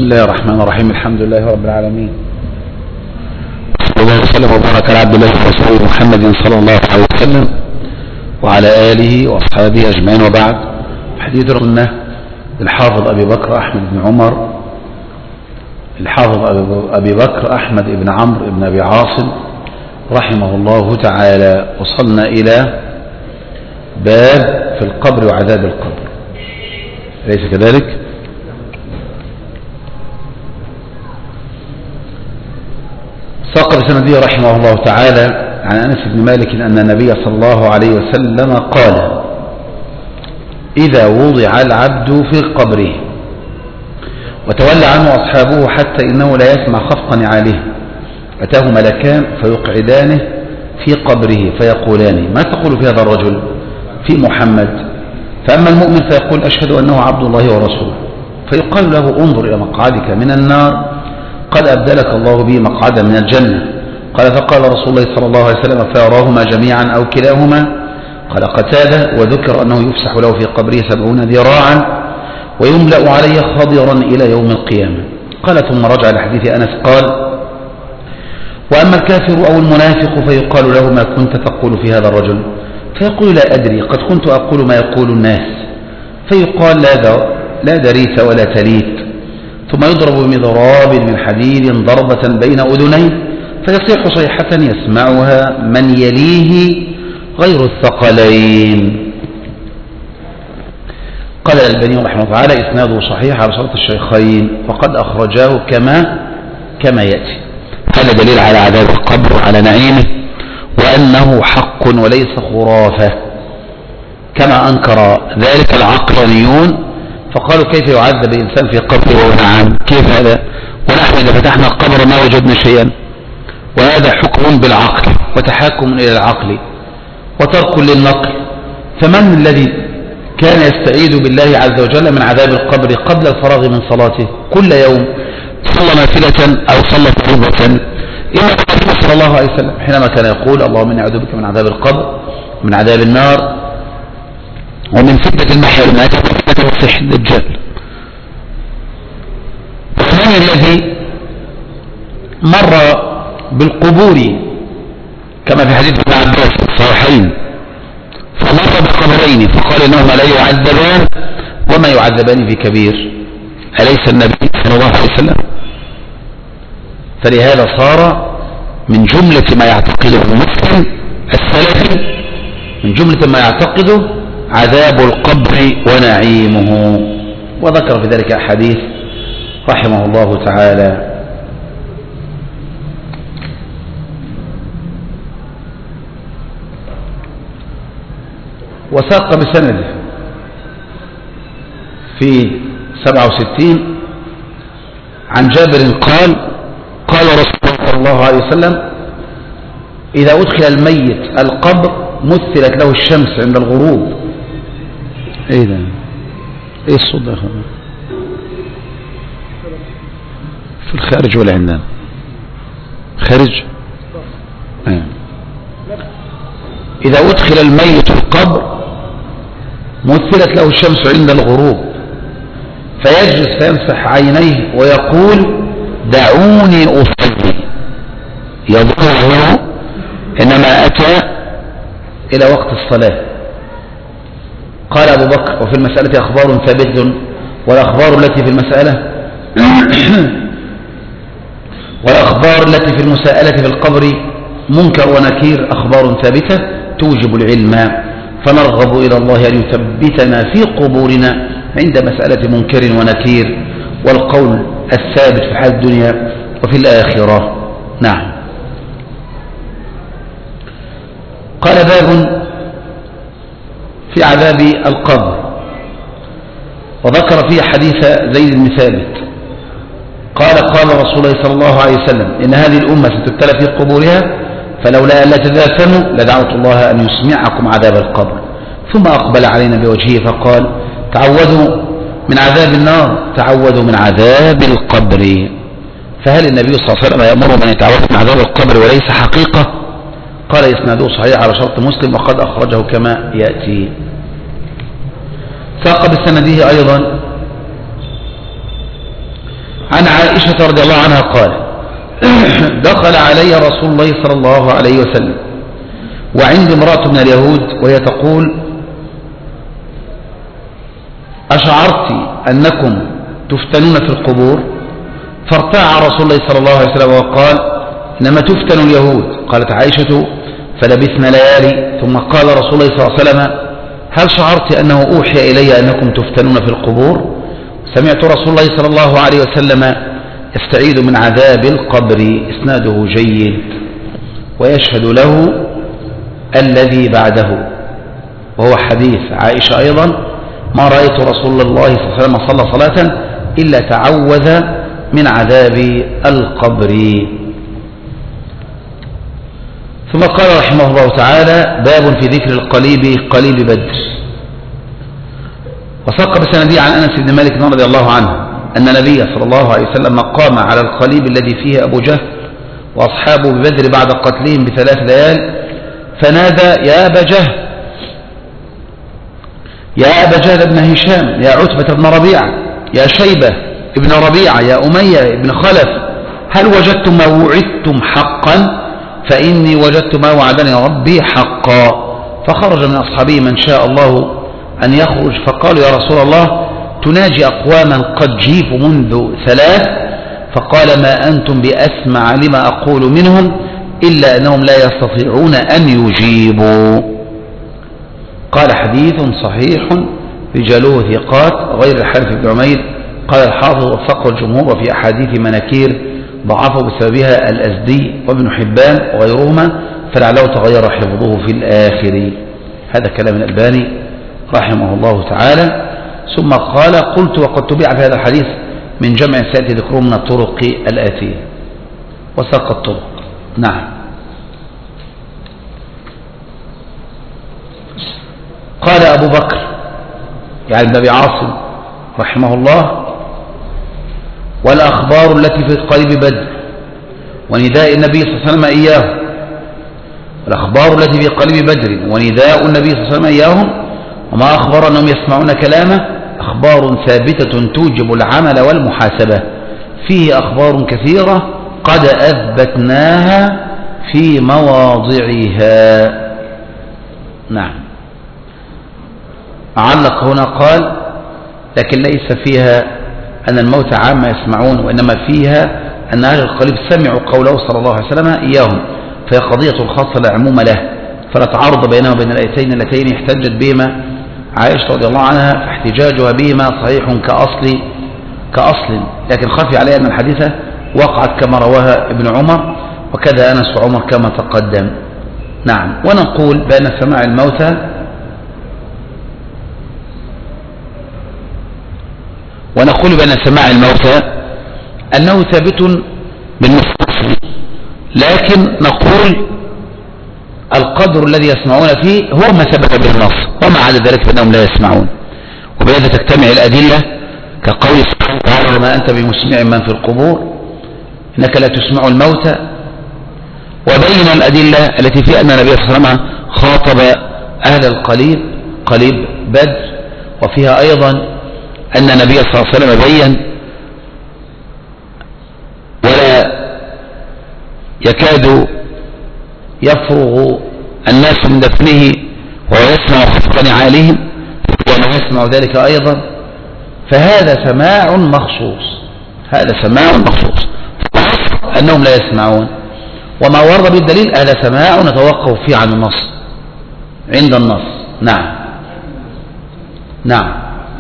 الله الرحمن الرحيم. الحمد لله رب العالمين، صلى الله وسلم وبارك على عبد الله ورسوله محمد صلى الله عليه وسلم وعلى آله وأصحابه أجمعين، وبعد. حديث السنة الحافظ أبي بكر أحمد بن عمر، الحافظ أبي بكر أحمد بن عمرو بن أبي عاصم رحمه الله تعالى. وصلنا إلى باب في القبر وعذاب القبر، أليس كذلك؟ ساق بسنده رحمه الله تعالى عن أنس بن مالك أن النبي صلى الله عليه وسلم قال: إذا وضع العبد في قبره وتولى عنه أصحابه حتى إنه لا يسمع خفق نعاله، أتاه ملكان فيقعدانه في قبره فيقولان: ما تقول في هذا الرجل في محمد؟ فأما المؤمن فيقول: أشهد أنه عبد الله ورسوله. فيقال له: انظر إلى مقعدك من النار قد أبدلك الله به مقعدا من الجنة. قال: فقال رسول الله صلى الله عليه وسلم: فيراهما جميعا أو كلاهما؟ قال قتادة: وذكر أنه يفسح له في قبره 70 ذراعا ويملأ عليه خضرا إلى يوم القيامة. قال: ثم رجع لحديث أنس قال: وأما الكافر أو المنافق فيقال له: ما كنت تقول في هذا الرجل؟ فيقول: لا أدري، قد كنت أقول ما يقول الناس. فيقال: لا دريت ولا تليت. ثم يضرب بمضراب من حديد ضربة بين أذنيه فيصيح صيحة يسمعها من يليه غير الثقلين. قال الألباني رحمه الله تعالى: إسناده صحيح على شرط الشيخين وقد أخرجاه كما يأتي. هذا دليل على عذاب القبر وعلى نعيمه وأنه حق وليس خرافة، كما أنكر ذلك العقلانيون فقالوا: كيف يعذب الإنسان في قبره وهو نعم؟ كيف هذا؟ ونحن إذا فتحنا القبر ما وجدنا شيئا. وهذا حكم بالعقل وتحاكم إلى العقل وترك للنقل. فمن الذي كان يستعيذ بالله عز وجل من عذاب القبر قبل الفراغ من صلاته كل يوم؟ صلى نافلة أو صلى فريضة. إما النبي صلى الله عليه وسلم حينما كان يقول: اللهم إني أعوذ بك من عذاب القبر ومن عذاب النار ومن فتنة المحيا والممات وفتنة المسيح الدجال. ومن الذي مر بالقبور كما في حديث ابن عباس الصحيحين فمر بقبرين فقال: إنهما لا يعذبان وما يعذبان في كبير. أليس النبي صلى الله عليه وسلم؟ فلهذا صار من جملة ما يعتقده المسلم السلفي، من جملة ما يعتقده عذاب القبر ونعيمه. وذكر في ذلك أحاديث رحمه الله تعالى. وساق بسنده في 67 عن جابر قال: قال رسول الله صلى الله عليه وسلم: إذا أدخل الميت القبر مثلت له الشمس عند الغروب. ايه ده؟ ايه الصوت ده؟ في الخارج ولا عندنا؟ خارج. إذا أدخل الميت القبر مثلت له الشمس عند الغروب فيجلس فيمسح عينيه ويقول: دعوني أصلي. يظهر إنما أتى إلى وقت الصلاة. قال أبو بكر: وفي المسألة أخبار ثابتة، والأخبار التي في المسألة والأخبار التي في المساءلة في القبر منكر ونكير، أخبار ثابتة توجب العلم، فنرغب إلى الله أن يثبتنا في قبورنا عند مسألة منكر ونكير، والقول الثابت في حال الدنيا وفي الآخرة. نعم. قال: باب في عذاب القبر. وذكر فيه حديث زيد بن ثابت قال: قال رسول الله صلى الله عليه وسلم: إن هذه الأمة ستبتلى في قبورها، فلولا ألا تدافنوا لدعوت الله أن يسمعكم عذاب القبر. ثم أقبل علينا بوجهه فقال: تعوذوا من عذاب النار، تعوذوا من عذاب القبر. فهل النبي صلى الله عليه وسلم يأمر من يتعوذ من عذاب القبر وليس حقيقة؟ قال: إسناده صحيح على شرط مسلم وقد أخرجه كما يأتي. ساق بسنده أيضا عن عائشة رضي الله عنها قال دخل علي رسول الله صلى الله عليه وسلم وعندي امرأة من اليهود وهي تقول أشعرت أنكم تفتنون في القبور؟ فارتاع رسول الله صلى الله عليه وسلم وقال إنما تفتن اليهود. قالت عائشة فلبثنا ليالي ثم قال رسول الله صلى الله عليه وسلم هل شعرت أنه أوحي إلي أنكم تفتنون في القبور؟ سمعت رسول الله صلى الله عليه وسلم يستعيذ من عذاب القبر. إسناده جيد ويشهد له الذي بعده وهو حديث عائشة أيضا ما رأيت رسول الله صلى الله عليه وسلم صلى صلاة إلا تعوذ من عذاب القبر. ثم قال رحمه الله تعالى باب في ذكر القليب قليب بدر. وساق بسندي عن أنس بن مالك رضي الله عنه أن النبي صلى الله عليه وسلم قام على القليب الذي فيه أبو جهل وأصحابه ببدر بعد قتلهم ب3 ليال فنادى يا أبا جهل يا أبا جهل بن هشام يا عتبة بن ربيعة يا شيبة ابن ربيعة يا أمية ابن خلف هل وجدتم ما وعدتم حقا؟ فإني وجدت ما وعدني ربي حقا. فخرج من أصحابه من شاء الله أن يخرج فقالوا يا رسول الله تناجي أقواما قد جيفوا منذ 3. فقال ما أنتم بأسمع لما أقول منهم إلا أنهم لا يستطيعون أن يجيبوا. قال حديث صحيح رجاله ثقات غير الحارث بن عمير. قال الحافظ وثقه الجمهور وفي أحاديث مناكير ضعفه بسببها الأزدي وابن حبان وغيرهما فلعله تغير حفظه في الآخر. هذا كلام الألباني رحمه الله تعالى. ثم قال قلت وقد تبع في هذا الحديث من جمع سيأتي ذكره من الطرق الآتية وساق الطرق. نعم. قال أبو بكر يعني ابن أبي عاصم رحمه الله والأخبار التي في قليب بدر ونداء النبي صلى الله عليه وسلم إياه الأخبار التي في قليب بدر ونداء النبي صلى الله عليه وسلم إياهم وما أخبر أنهم يسمعون كلامه أخبار ثابتة توجب العمل والمحاسبة. فيه أخبار كثيرة قد أثبتناها في مواضعها. نعم. علق هنا قال لكن ليس فيها أن الموت عامة يسمعون وإنما فيها أن أهل القليب سمعوا قوله صلى الله عليه وسلم إياهم فهي قضية خاصة لا عموم له فلا تعارض بينها وبين الآيتين اللتين احتجت بهما عائشة رضي الله عنها فاحتجاجها بهما صحيح كأصل لكن خفي عليه أن الحديثة وقعت كما رواها ابن عمر وكذا أنس وعمر كما تقدم. نعم. ونقول بأن سماع الموتى أنه ثابت بالنص لكن نقول القدر الذي يسمعون فيه هو ما ثبت بالنص وما عدا ذلك فإنهم لا يسمعون. وبهذا تجتمع الأدلة كقول سبحانه وتعالى ما أنت بمسمع من في القبور إنك لا تسمع الموتى. وبين الأدلة التي فيها أن النبي صلى الله عليه وسلم خاطب أهل القليب قليب بدر وفيها أيضا أن النبي صلى الله عليه وسلم بين ولا يكاد يفرغ الناس من دفنه وهو يسمع خفق نعالهم وما يسمع ذلك أيضا فهذا سماع مخصوص أنهم لا يسمعون وما ورد بالدليل هذا سماع نتوقف فيه عن النص عند النص. نعم.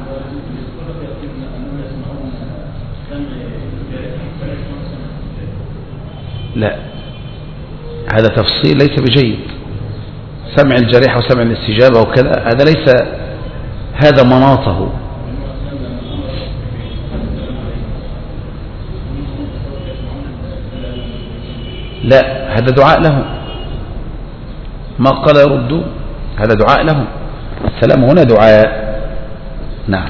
لا هذا تفصيل ليس بجيد. سمع الجريح وسمع الاستجابة وكذا هذا ليس هذا مناطه. لا هذا دعاء لهم ما قال يردوا هذا دعاء لهم. السلام هنا دعاء. نعم.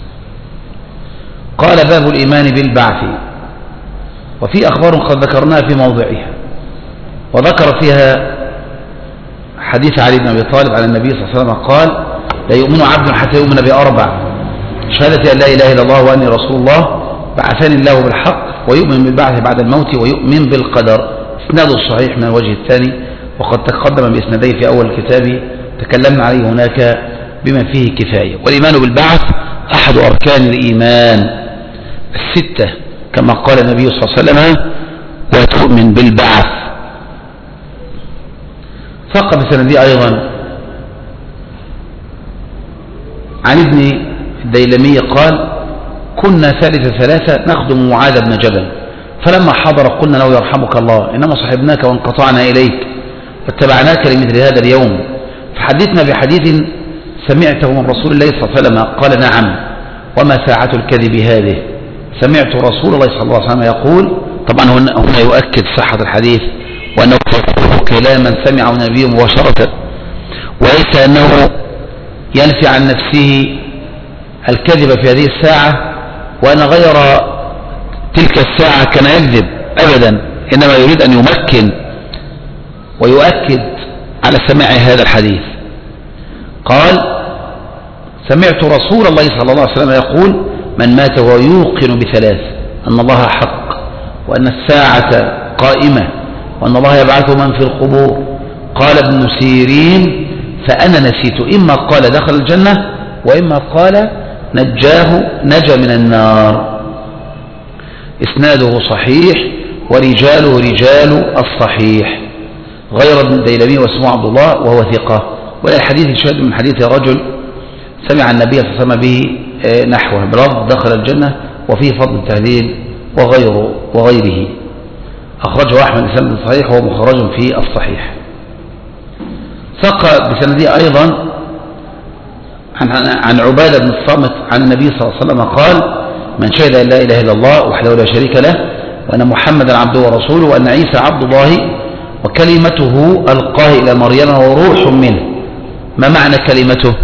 قال باب الإيمان بالبعث وفي أخبار قد ذكرناها في موضعها وذكر فيها حديث علي بن أبي طالب عن النبي صلى الله عليه وسلم قال لا يؤمن عبد حتى يؤمن ب4 شهادة أن لا إله إلا الله وأني رسول الله بعثني الله بالحق ويؤمن بالبعث بعد الموت ويؤمن بالقدر. اسناده الصحيح من الوجه الثاني، وقد تقدم بإسناديه في أول الكتاب تكلمنا عليه هناك بما فيه كفاية. والإيمان بالبعث أحد أركان الإيمان الستة كما قال النبي صلى الله عليه وسلم وتؤمن بالبعث. ثق بسندي أيضا عن ابن الديلمي قال كنا ثالث نخدم معاذ بن جبل، فلما حضر قلنا له يرحمك الله إنما صحبناك وانقطعنا إليك واتبعناك لمثل هذا اليوم، فحدثنا بحديث سمعته من رسول الله صلى الله عليه وسلم. قال نعم، وما ساعة الكذب هذه، سمعت رسول الله صلى الله عليه وسلم يقول. طبعا هنا يؤكد صحة الحديث وأنه كلاما سمعه النبي مباشرة، وليس أنه ينفي عن نفسه الكذب في هذه الساعة وأن غير تلك الساعة كان يكذب أبدا، إنما يريد أن يمكن ويؤكد على سماع هذا الحديث. قال سمعت رسول الله صلى الله عليه وسلم يقول من مات وهو يوقن بثلاث: أن الله حق، وأن الساعة قائمة، وأن الله يبعث من في القبور. قال ابن سيرين فأنا نسيت، إما قال دخل الجنة وإما قال نجا من النار. إسناده صحيح ورجاله رجال الصحيح غير ابن الديلمي واسمه عبد الله وهو ثقة. ولا الحديث شاهد من حديث رجل سمع النبي صلى الله عليه وسلم به نحوه بلفظ دخل الجنة وفيه فضل التهليل وغيره. أخرجه أحمد بسند صحيح وهو مخرج في الصحيح. ثق بسندي أيضا عن عبادة بن الصامت عن النبي صلى الله عليه وسلم قال من شهد أن لا إله إلا الله وحده لا شريك له وأن محمدا عبده ورسوله وأن عيسى عبد الله وكلمته ألقاه إلى مريم وروح منه. ما معنى كلمته؟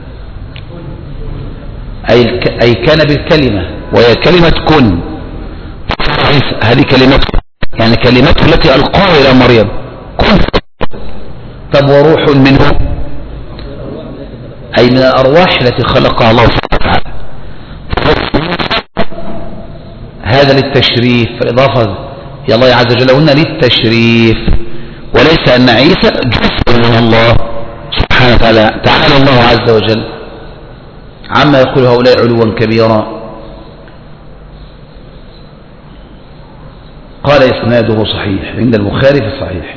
أي كان بالكلمة وهي كلمة كن، هذه كلمته يعني كلمته التي ألقاها إلى مريم كن. طب وروح منه أي من الأرواح التي خلقها الله سبحانه وتعالى. هذا للتشريف، فإضافة يا الله عز وجل هنا للتشريف، وليس أن عيسى جزء من الله سبحانه وتعالى. تعالى الله عز وجل عما يقول هؤلاء علوا كبيرا. قال إسناده صحيح عند البخاري في الصحيح.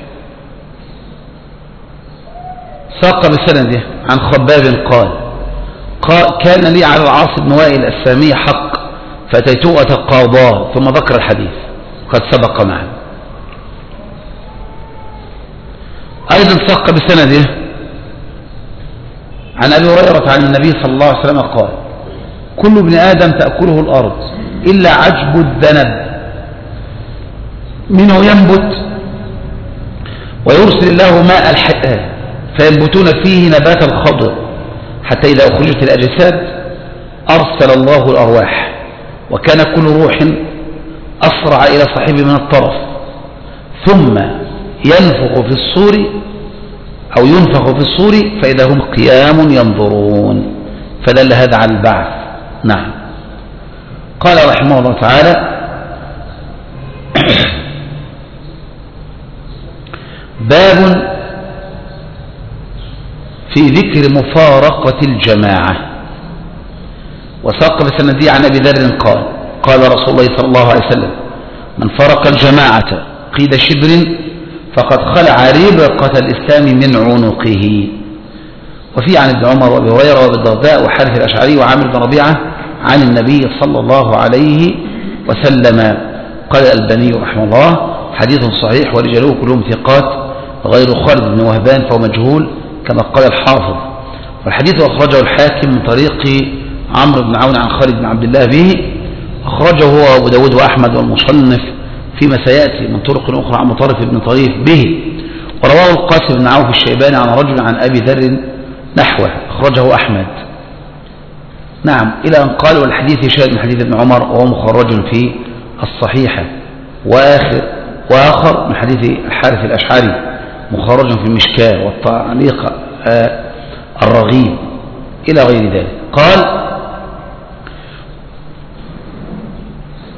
ساق بسنده عن خباب قال كان لي على العاص بن وائل السامي حق فأتيته أتقاضاه، ثم ذكر الحديث قد سبق معه. أيضا ساق بسنده عن أبي هريرة عن النبي صلى الله عليه وسلم قال كل ابن آدم تأكله الأرض إلا عجب الذنب منه ينبت ويرسل الله ماء الحياة فينبتون فيه نبات الخضر حتى إذا أخرجت الأجساد أرسل الله الأرواح وكان كل روح أسرع إلى صاحبه من الطرف ثم ينفخ في الصور فإذا هم قيام ينظرون، فدل هذا على البعث. نعم. قال رحمه الله تعالى باب في ذكر مفارقة الجماعة. وساق بسندي عن أبي ذر قال رسول الله صلى الله عليه وسلم من فرق الجماعة قيد شبر فقد خلع ربقة الإسلام من عنقه. وفي عن ابن عمر وابي هريرة وابي الدرداء وحارث الأشعري وعامر بن ربيعة عن النبي صلى الله عليه وسلم. قال الألباني رحمه الله حديث صحيح ورجاله كلهم ثقات غير خالد بن وهبان فهو مجهول كما قال الحافظ. والحديث أخرجه الحاكم من طريق عمرو بن عون عن خالد بن عبد الله به، أخرجه هو أبو داود وأحمد والمصنف فيما سيأتي من طرق أخرى عن مطرف بن طريف به. ورواه القاسم بن عوف الشيباني عن رجل عن أبي ذر نحوه أخرجه أحمد. نعم، إلى أن قال والحديث شاهد من حديث ابن عمر وهو مخرج في الصحيحة، وآخر من حديث الحارث الأشعري مخرج في المشكاة والتعليق الرغيب إلى غير ذلك. قال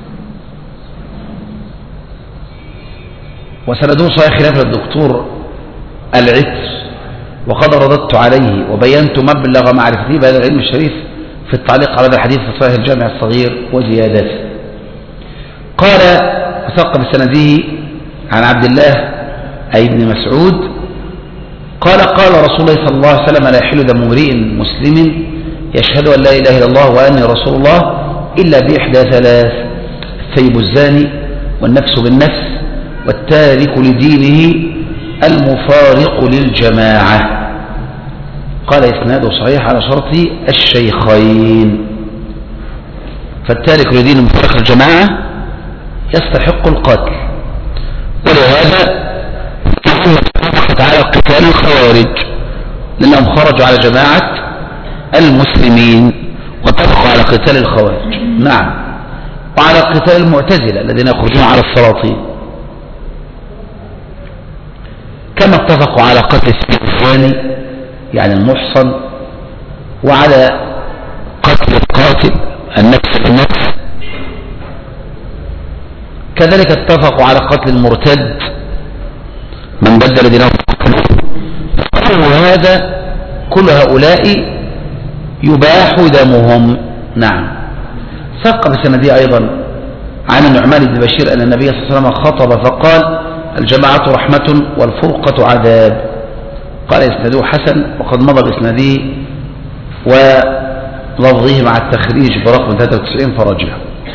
وسنده صحيح خلاف الدكتور العتر، وقد رددت عليه وبينت مبلغ معرفتي بهذا العلم الشريف في التعليق على هذا الحديث في صحيح الجامع الصغير وزياداته. قال وثق بسنده عن عبد الله أي بن مسعود قال قال رسول الله صلى الله عليه وسلم لا يحل دم امرئ مسلم يشهد أن لا إله إلا الله وأني رسول الله إلا بإحدى ثلاث: الثيب الزاني، والنفس بالنفس، والتارك لدينه المفارق للجماعة. قال إسناده صحيح على شرط الشيخين. فالتارك لدين المفارق للجماعة يستحق القتل، ولهذا اتفقت على قتال الخوارج لأنهم خرجوا على جماعة المسلمين واتفقوا على قتال الخوارج. نعم، وعلى قتال المعتزلة الذين يخرجون على السلاطين، كما اتفقوا على قتل الثاني يعني المحصن، وعلى قتل القاتل النفس بالنفس. كذلك اتفقوا على قتل المرتد من بدل دينه هذا كل هؤلاء يباح دمهم. نعم. ثق بسندي أيضا عن النعمان بن بشير أن النبي صلى الله عليه وسلم خطب فقال الجماعة رحمة والفرقة عذاب. قال إسناده حسن، وقد مضى بإسناده ولفظه مع التخريج برقم 93 فرجع.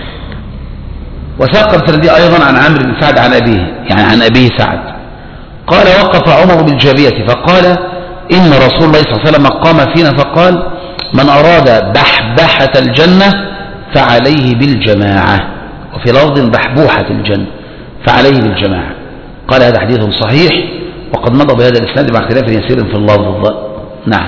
وثق بسندي أيضا عن عمرو بن سعد عن أبيه يعني عن أبيه سعد قال وقف عمر بالجابية فقال إن رسول الله صلى الله عليه وسلم قام فينا فقال من أراد بحبحة الجنة فعليه بالجماعة، وفي لفظ بحبوحة الجنة فعليه بالجماعة. قال هذا حديث صحيح، وقد مضى بهذا الإسناد مع اختلاف يسير في اللفظ. نعم،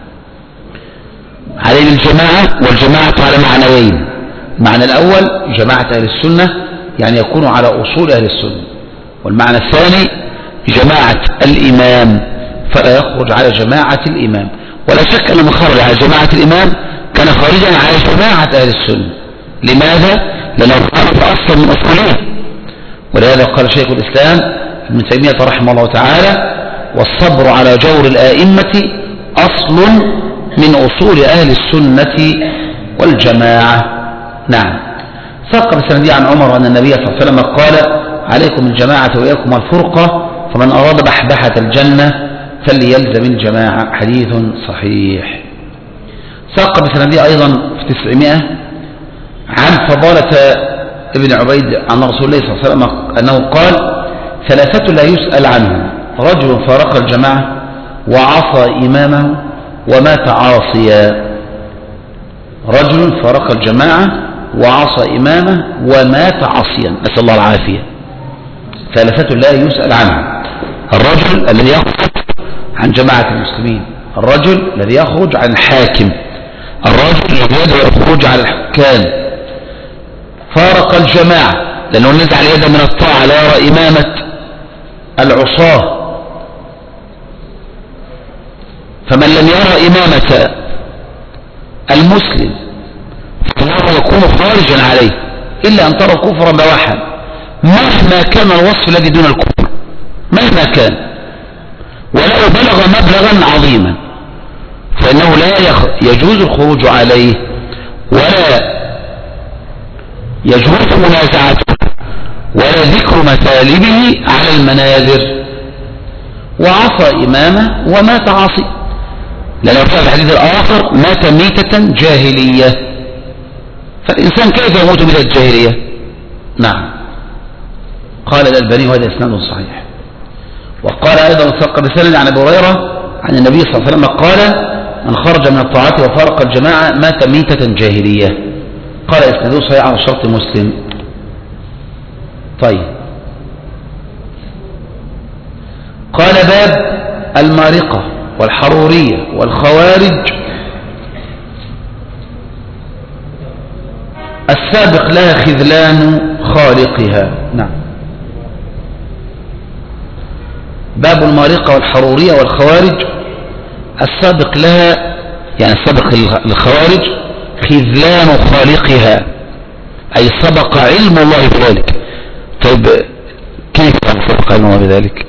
عليه بالجماعة، والجماعة على معنوين: المعنى الأول جماعة أهل السنة يعني يكون على أصول أهل السنة، والمعنى الثاني جماعة الإمام فلا يخرج على جماعة الإمام. ولا شك أن من خرج على جماعة الإمام كان خارجا على جماعة أهل السنة. لماذا؟ لأنه خالف أصلا من أصولها. ولهذا قال شيخ الإسلام ابن تيمية رحمه الله تعالى والصبر على جور الآئمة أصل من أصول أهل السنة والجماعة. نعم. ثق بسندي عن عمر أن النبي صلى الله عليه وسلم قال عليكم الجماعة وإياكم الفرقة، فمن أراد بحبحة الجنة فليلزم الجماعة. حديث صحيح. ثق بسندي أيضا في 900 عن فضالة ابن عبيد عن رسول الله صلى الله عليه وسلم أنه قال ثلاثة لا يسأل عنهم: رجل فارق الجماعة وعصى إمامه ومات عاصيا. رجل فارق الجماعة وعصى إمامه ومات عاصيا، نسأل الله العافية. ثلاثة لا يسأل عنهم: الرجل الذي يخرج عن جماعة المسلمين، الرجل الذي يخرج عن الحاكم، الرجل الذي يدعو الخروج على الحكام. فارق الجماعة لأنه نزع اليد من الطاعة، لا يرى إمامة العصاة. فمن لم يرى إمامة المسلم فهو يكون خارجا عليه إلا أن ترى كفرا بواحا مهما كان الوصف الذي دون الكفر، مهما كان، ولو بلغ مبلغا عظيما فإنه لا يجوز الخروج عليه ولا يجوز منازعته ولا ذكر مثالبه على المنابر. وعصى إمامه ومات عاصي، لأنه في الحديث الآخر مات ميتة جاهلية. فالإنسان كيف يموت ميتة الجاهلية؟ نعم. قال الألباني وهذا إسناد صحيح. وقال أيضا ثق بسند عن أبي هريرة عن النبي صلى الله عليه وسلم قال من خرج من الطاعات وفارق الجماعة مات ميتة جاهلية. قال إسناده صحيح على شرط مسلم. طيب. قال باب المارقة والحرورية والخوارج السابق لها خذلان خالقها. نعم. باب المارقة والحرورية والخوارج السابق لها يعني السابق للخوارج خذلان خالقها، أي سبق علم الله بذلك. طيب كيف سبق علمه بذلك؟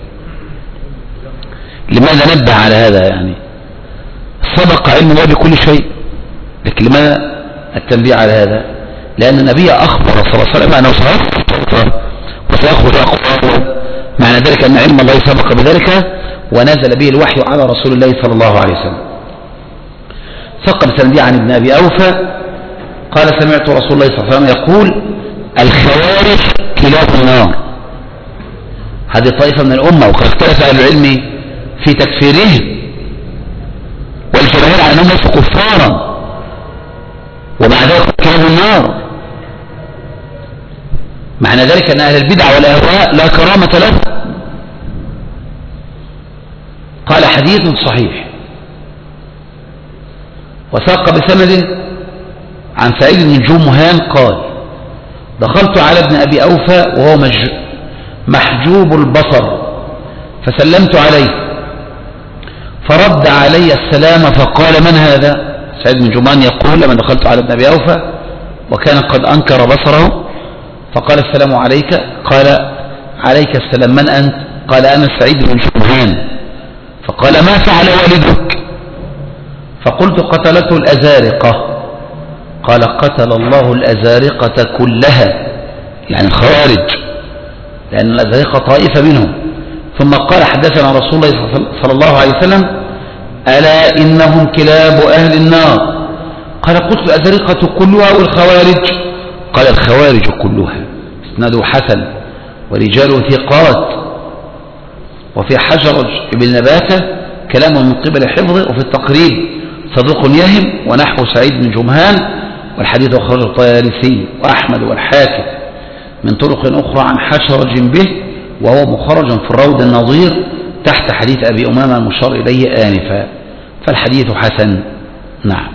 لماذا نبه على هذا؟ يعني سبق علمه بكل شيء، لكن لماذا التنبيه على هذا؟ لأن النبي أخبر صلى الله عليه وسلم أنه وسيخرج أقوال، معنى ذلك أن علم الله سبق بذلك ونزل به الوحي على رسول الله صلى الله عليه وسلم. ثقل تنبيه عن ابن أبي أوفى قال سمعت رسول الله صلى الله عليه وسلم يقول الخوارج كلاب النار. هذه طائفة من الأمة، وقد اختلف أهل العلم في تكفيرهم، والجماهير على أنهم ليسوا كفارا ومع ذلك كلاب النار. معنى ذلك أن أهل البدع والأهواء لا كرامة لهم. قال حديث صحيح. وساق بسند عن سعيد بن جمهان قال دخلت على ابن أبي أوفى وهو محجوب البصر فسلمت عليه فرد علي السلام فقال من هذا؟ سعيد بن جمهان يقول لما دخلت على ابن أبي أوفى وكان قد أنكر بصره فقال السلام عليك، قال عليك السلام، من أنت؟ قال أنا سعيد بن جمهان. فقال ما فعل والدك؟ فقلت قتلته الأزارقة. قال قتل الله الأزارقة كلها، يعني الخوارج، لأن الأزارقة طائفة منهم. ثم قال حدثنا رسول الله صلى الله عليه وسلم ألا إنهم كلاب أهل النار. قال قلت الأزارقة كلها والخوارج؟ قال الخوارج كلها. اسناده حسن ورجاله ثقات. وفي حجرج ابن نباتة كلامه من قبل حفظه، وفي التقريب صدوق يهم ونحو سعيد بن جمهان، والحديث أخرجه الطيالسي وأحمد والحاكم من طرق أخرى عن حشرج به، وهو مخرج في الروض النظير تحت حديث أبي أمامة المشار إليه آنفا، فالحديث حسن. نعم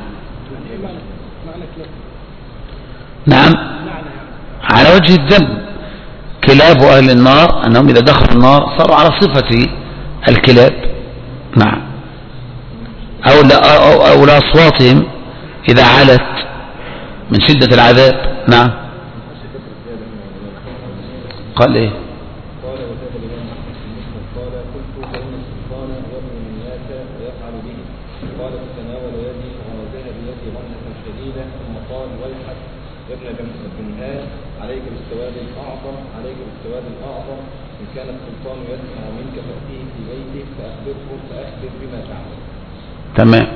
نعم على وجه الذم. كلاب أهل النار أنهم إذا دخلوا النار صاروا على صفة الكلاب. نعم أو لأصواتهم إذا علت من شدة العذاب. نعم قال إيه؟ عليك بالسواد الأعظم، عليك بالسواد الأعظم، إن كان السلطان يسمع منك فأتيه في بيته فأخبر بما تعمل. تمام.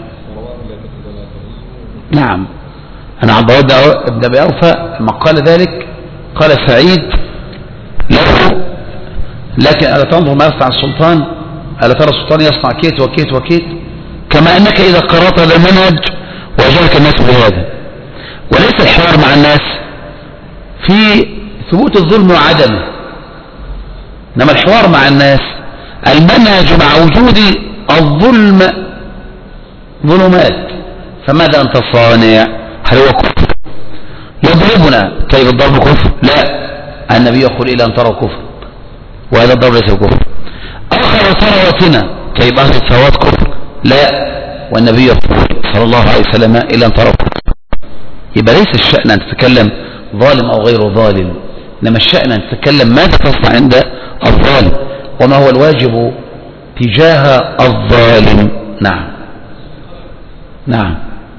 نعم. أنا عبد الله بن أبي أوفى لما قال ذلك قال سعيد له لكن ألا تنظر ما يصنع السلطان؟ ألا ترى السلطان يصنع كيت وكيت وكيت؟ كما أنك إذا قرأت هذا المنهج وأجابك الناس بهذا. وليس الحوار مع الناس في ثبوت الظلم وعدمه، إنما الحوار مع الناس المنهج مع وجود الظلم ظلمات. فماذا أنت صانع؟ هل هو كفر؟ يضربنا. طيب الضرب كفر؟ لا، النبي يقول إلى أن تروا كفر، وهذا الضرب ليس كفر. أخر ثروتنا. طيب أخذ الثروات كفر؟ لا، والنبي يقول صلى الله عليه وسلم إلى أن تروا كفر. يبقى ليس الشأن أن تتكلم ظالم أو غير ظالم، إنما الشأن أن تتكلم ماذا تصنع عند الظالم وما هو الواجب تجاه الظالم. نعم نعم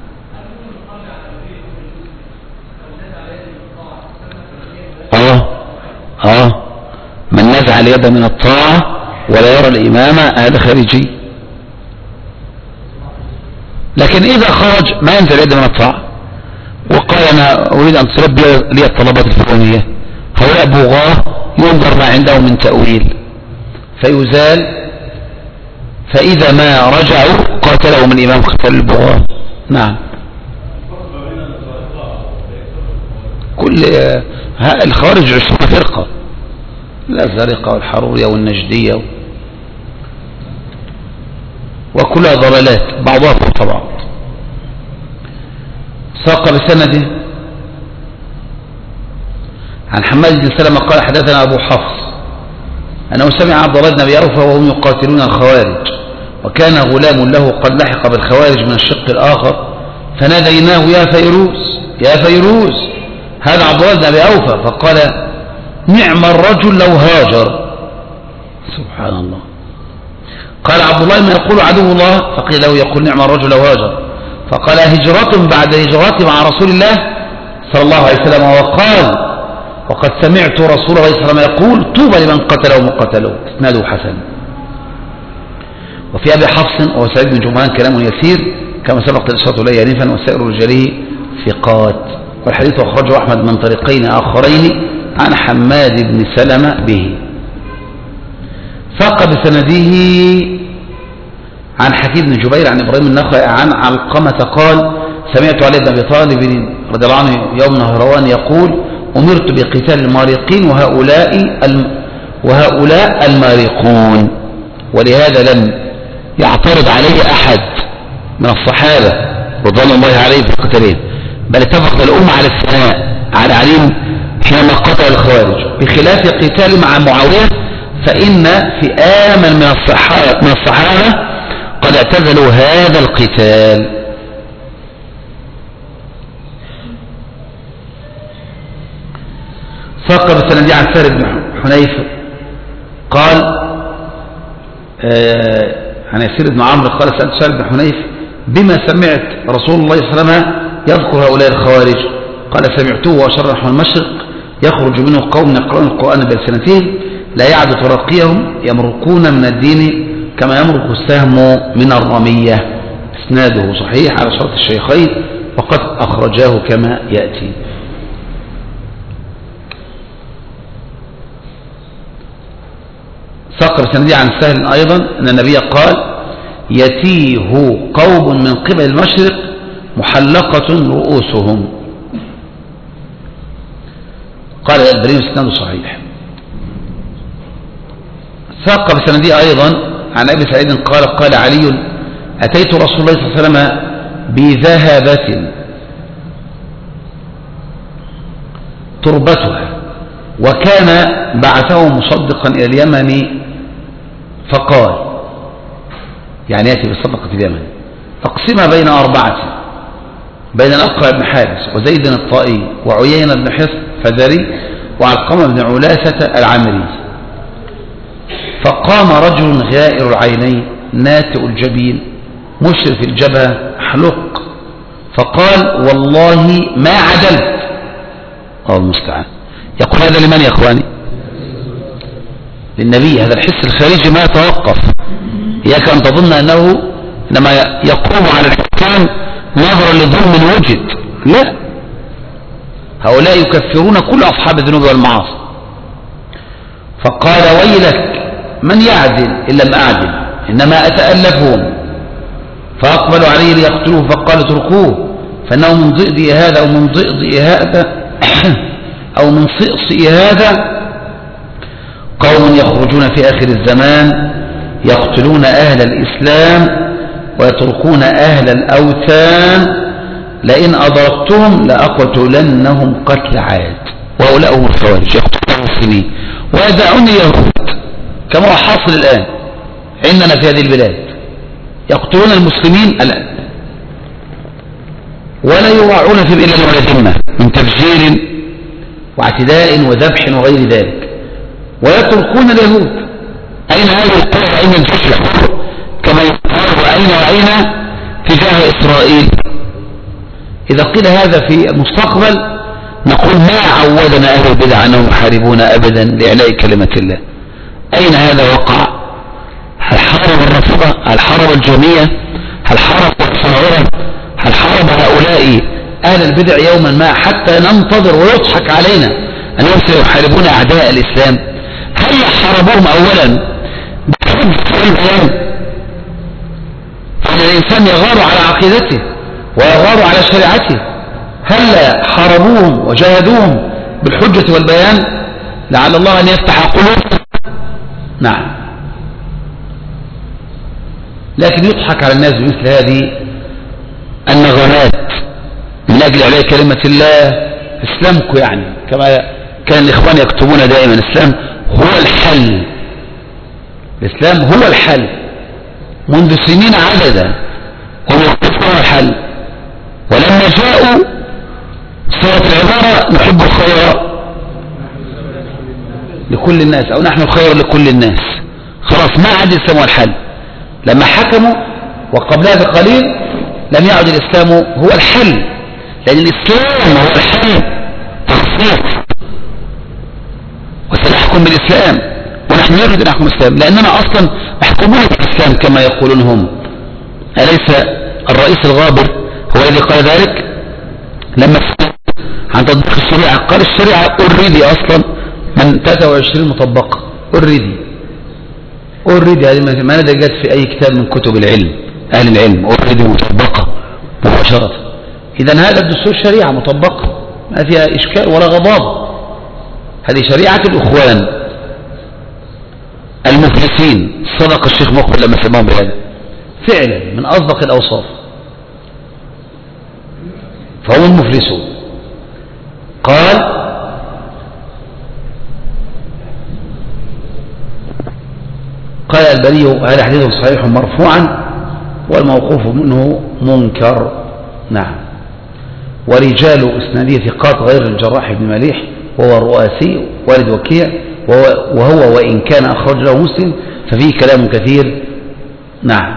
من نزع اليد من الطاعة ولا يرى الإمامة هذا خارجي. لكن إذا خرج ما ينزع اليد من الطاعة وقال أنا أريد أن تلبي لي الطلبات الفلانية، هؤلاء بغاة ينظر ما عنده من تأويل فيزال، فإذا ما رجعوا قاتلوا من إمام قتل البغاة. نعم كل الخوارج 20 فرقة، الأزارقة والحرورية والنجدية وكلها ضلالات بعضها فوق بعض. ساق بسنده عن حماد بن سلمة قال حدثنا أبو حفص أنه سمع عبد الله بن أبي أوفى وهم يقاتلون الخوارج، وكان غلام له قد لحق بالخوارج من الشق الآخر فناديناه يا فيروز يا فيروز، هذا عبد الله بن أبي أوفى، فقال نعم الرجل لو هاجر. سبحان الله. قال عبد الله ما يقول عدو الله؟ فقيل له يقول نعم الرجل وهاجر. فقال هجرة بعد هجرتي مع رسول الله صلى الله عليه وسلم. وقال وقد سمعت رسول الله صلى الله عليه وسلم يقول طوبى لمن قتله ومقتله. اسناده حسن. وفي أبي حفص وسعيد بن جمعان كلام يسير كما سبق الإشارة إليه آنفا، وسائر رجاله ثقات. والحديث أخرجه أحمد من طريقين آخرين عن حماد بن سلمة به. ساق بسنده عن حكيم بن جبير عن إبراهيم النخعي عن علقمة قال سمعت علي بن أبي طالب رضي الله عنه يوم نهروان يقول أمرت بقتال المارقين وهؤلاء المارقون. ولهذا لم يعترض عليه أحد من الصحابة رضوان الله عليهم في قتالهم، بل اتفق الأمة على الثناء على عليهم حينما قتل الخوارج، بخلاف قتال مع معاوية فإن فئاما من الصحابة قد اعتزلوا هذا القتال. ساق بسندي عن سهل بن حنيف قال عن يسير بن عمرو قال سألت سهل بن حنيف بما سمعت رسول الله صلى الله عليه وسلم يذكر هؤلاء الخوارج؟ قال سمعته وأشار نحو المشرق يخرج منه قوم يقرؤون القرآن بألسنتهم لا يعد ترقيهم يمرقون من الدين كما يمرق السهم من الرمية. اسناده صحيح على شرط الشيخين وقد أخرجاه كما يأتي. ساق بسندي عن سهل أيضا أن النبي قال يتيه قوم من قبل المشرق محلقة رؤوسهم. قال البريم اسناده صحيح. ساق بسندي أيضا عن أبي سعيد قال علي أتيت رسول الله صلى الله عليه وسلم بذهبة تربتها وكان بعثه مصدقا إلى اليمن فقال يعني يأتي بصدقة اليمن فاقسمها بين أربعة، بين الأقرع بن حارس وزيد الطائي وعيينة بن حصن فزاري وعلقمة بن علاثة العامري. فقام رجل غائر العينين ناتئ الجبين مشرف الجبهة حلق فقال والله ما عدلت. الله المستعان. يقول هذا لمن يا اخواني؟ للنبي. هذا الحس الخارجي ما يتوقف. إياك أن تظن أنه إنما يقوم على الحكام نظرا لظلم وجد، لا، هؤلاء يكفرون كل أصحاب الذنوب والمعاصي. فقال ويلك من يعدل إن لم أعدل إنما أتألفهم. فأقبلوا عليه ليقتلوه فقال اتركوه فإنه من ضئضئ هذا أو من ضئضئ هذا أو من صئصئ هذا قوم يخرجون في آخر الزمان يقتلون أهل الإسلام ويتركون أهل الأوثان لئن أدركتهم لأقتلنهم قتل عاد. وهؤلاء هم الخوارج يقتلون المسلمين ويدعون اليهود كما هو حاصل الآن عندنا في هذه البلاد، يقتلون المسلمين الآن ولا يراعون في إلا ولا ذمة من تفجير واعتداء وذبح وغير ذلك، ويتركون اليهود. أين هذه القوة؟ أين الجيش الحر كما يقال أين وأين تجاه إسرائيل؟ إذا قيل هذا في المستقبل نقول ما عودنا أهل البدع أنهم يحاربون أبدا لإعلاء كلمة الله. أين هذا وقع؟ هل حارب الرافضة؟ هل حارب الجميع؟ هل حارب الصاعرة؟ هل حارب هؤلاء أهل البدع يوما ما حتى ننتظر ويضحك علينا أنهم سيحاربون أعداء الإسلام؟ هل حاربوهم أولا بحب البيان؟ فإن الإنسان يغار على عقيدته ويغار على شريعته. هل حاربوهم وجاهدوهم بالحجة والبيان لعل الله أن يفتح قلوبهم؟ نعم، لكن يضحك على الناس بمثل هذه النغمات من أجل إعلاء كلمة الله. إسلامكم يعني كما كان الإخوان يكتبون دائما الإسلام هو الحل، الإسلام هو الحل منذ سنين عددا هم يقولون الحل، ولما جاءوا صارت العبارة نحب الخير لكل الناس أو نحن الخير لكل الناس. خلاص ما عاد الإسلام هو الحل. لما حكموا وقبلها بقليل لم يعد الإسلام هو الحل، لأن الإسلام هو الحل تخصيص، وسنحكم بالإسلام ونحن نريد أن نحكم الإسلام لأننا أصلا محكومون بالإسلام كما يقولون هم. أليس الرئيس الغابر هو الذي قال ذلك لما سأل عن تطبيق الشريعة؟ قال الشريعة اوريدي أصلا من 23 مطبقة اوريدي هذه ما نجد في أي كتاب من كتب العلم أهل العلم اوريدي مطبقة مباشرة. إذن هذا الدستور شريعة مطبقة ما فيها إشكال ولا غضاضة. هذه شريعة الأخوان المفلسين، صدق الشيخ مقبل لما سماهم بهذا فعلا من أصدق الأوصاف، فهم المفلسون. قال البري هذا حديث صحيح مرفوعا والموقوف منه منكر. نعم. ورجال اسناده ثقات غير الجراح بن مليح وهو الرؤاسي والد وكيع، وهو وإن كان أخرج له مسلم ففيه كلام كثير. نعم.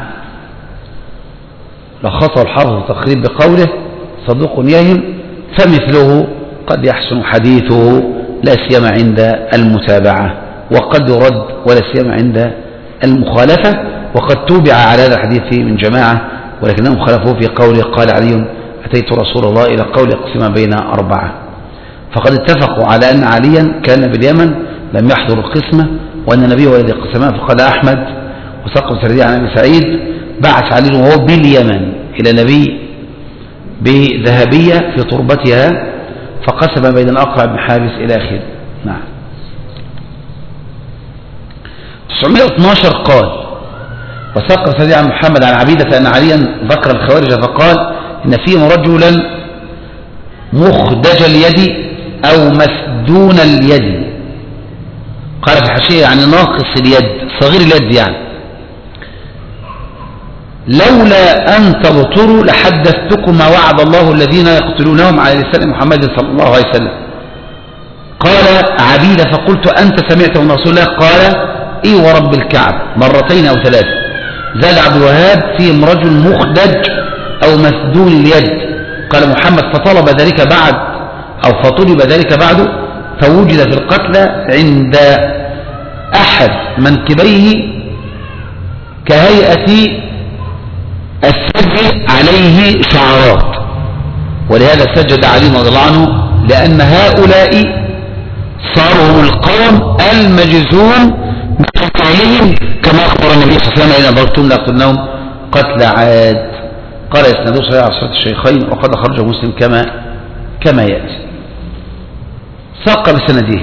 لخصه الحافظ تقريب بقوله صدوق يهم، فمثله قد يحسن حديثه لا سيما عند المتابعة، وقد يرد ولا سيما عند المخالفة، وقد توبع على هذا الحديث من جماعة ولكنهم خالفوه في قوله قال علي أتيت رسول الله إلى قول يقسم بين 4. فقد اتفقوا على أن عليا كان باليمن لم يحضر القسمة، وأن النبي هو الذي قسمها. فقال أحمد وسقط سردي عن أبي سعيد بعث علي وهو باليمن إلى النبي بذهبية في تربتها فقسم بين الأقرع بن حابس إلى آخره. نعم. 912 قال وسقط سردي عن محمد عن عبيدة أن عليا ذكر الخوارج فقال إن فيهم رجلا مخدج اليد أو مسدون اليد. قال في الحاشية يعني ناقص اليد صغير اليد يعني لولا أن تبطروا لحدثتكم ما وعد الله الذين يقتلونهم على لسان محمد صلى الله عليه وسلم. قال عبيدة فقلت أنت سمعت من رسول الله؟ قال إي ورب الكعب 2 أو 3. زاد عبد الوهاب فيهم رجل مخدج أو مسدون اليد. قال محمد فطلب ذلك بعد أو فطلب ذلك بعد فوجد في القتلى عند أحد منكبيه كهيئة السجد عليه شعرات، ولهذا سجد علي رضي الله عنه لأن هؤلاء صاروا هم القوم المجزوم بقتالهم كما أخبر النبي صلى الله عليه وسلم إن أدركتم لأقتلنهم قتل عاد. قال إسناده صحيح على صحة الشيخين وقد أخرجه مسلم كما يأتي. ساق بسنده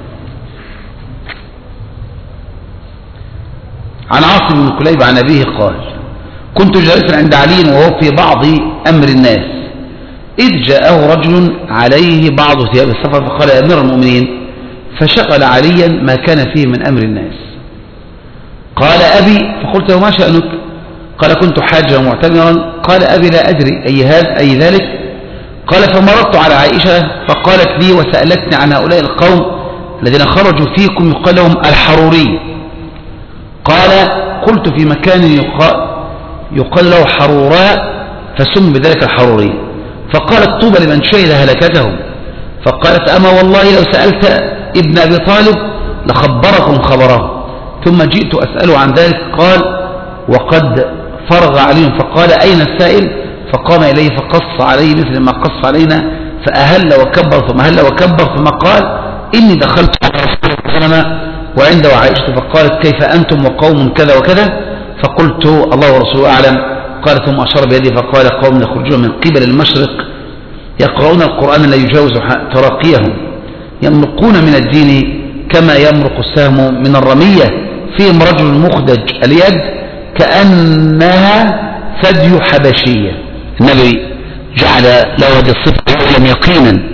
عن عاصم بن كليب عن أبيه قال كنت جالسا عند علي وهو في بعض أمر الناس إذ جاءه رجل عليه بعض ثياب السفر فقال يا أمير المؤمنين، فشغل عليا ما كان فيه من أمر الناس. قال أبي، فقلت له ما شأنك؟ قال كنت حاجا معتمرا. قال أبي لا أدري أي ذلك. قال فمرضت على عائشة فقالت لي وسألتني عن هؤلاء القوم الذين خرجوا فيكم يقال لهم الحروري. قال قلت في مكان يقال له حروراء فسم بذلك الحروري. فقالت طوبى لمن شهد هلكتهم. فقالت أما والله لو سألت ابن أبي طالب لخبركم خبره. ثم جئت أسأله عن ذلك قال وقد فرغ عليهم. فقال أين السائل؟ فقام إليه فقص عليه مثل ما قص علينا فأهل وكبر ثم هل وكبر ثم قال إني دخلت على رسول الله صلى الله عليه وسلم وعنده عائشة فقالت كيف أنتم وقوم كذا وكذا؟ فقلت الله ورسوله أعلم. قال ثم أشار بيده فقال قوم يخرجون من قبل المشرق يقرؤون القرآن لا يجاوز تراقيهم يمرقون من الدين كما يمرق السهم من الرمية فيهم رجل مخدج اليد كأنها ثدي حبشية. النبي جعل له هذه الصفة يعلم يقينا.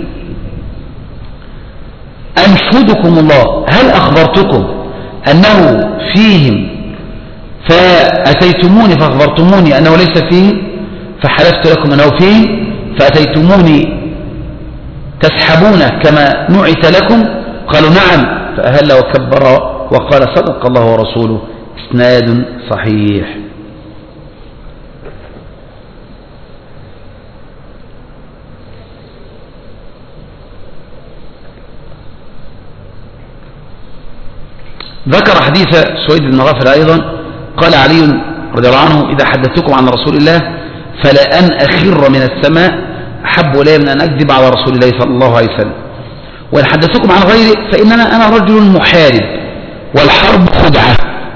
أنشدكم الله هل أخبرتكم أنه فيهم فأتيتموني فأخبرتموني أنه ليس فيهم فحلفت لكم أنه فيهم فأتيتموني تسحبونه كما نعت لكم؟ قالوا نعم. فأهل وكبر وقال صدق الله ورسوله إسناد صحيح. ذكر حديث سويد بن غافل أيضا قال علي رضي الله عنه إذا حدثتكم عن رسول الله فلا أن أخر من السماء أحب إلي من أن أكذب على رسول الله صلى الله عليه وسلم، وإن حدثتكم عن غيري فإنما أنا رجل محارب والحرب خدعة.